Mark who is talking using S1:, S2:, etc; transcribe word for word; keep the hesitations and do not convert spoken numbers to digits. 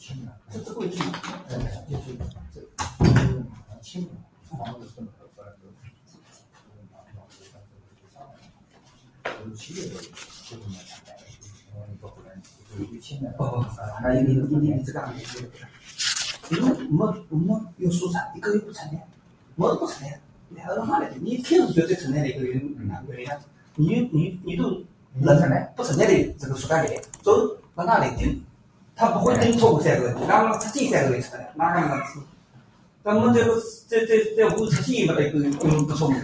S1: 这这贵吗？呃，就是这轻的，房子分合出来都有企业的不同的产业，因为一个不能有有轻的。哦，那你你你你这个没因为没没有蔬菜，一个月不成的，没不成的，你还要哪来的？你天是绝对成的那个月哪个月呀？你你你都能成的，不成的的这个蔬菜类，都往哪里顶？他不会顶超过三个月，哪个他近三个月成的，哪个能吃？咱们这个这这这五十几没得个有不错。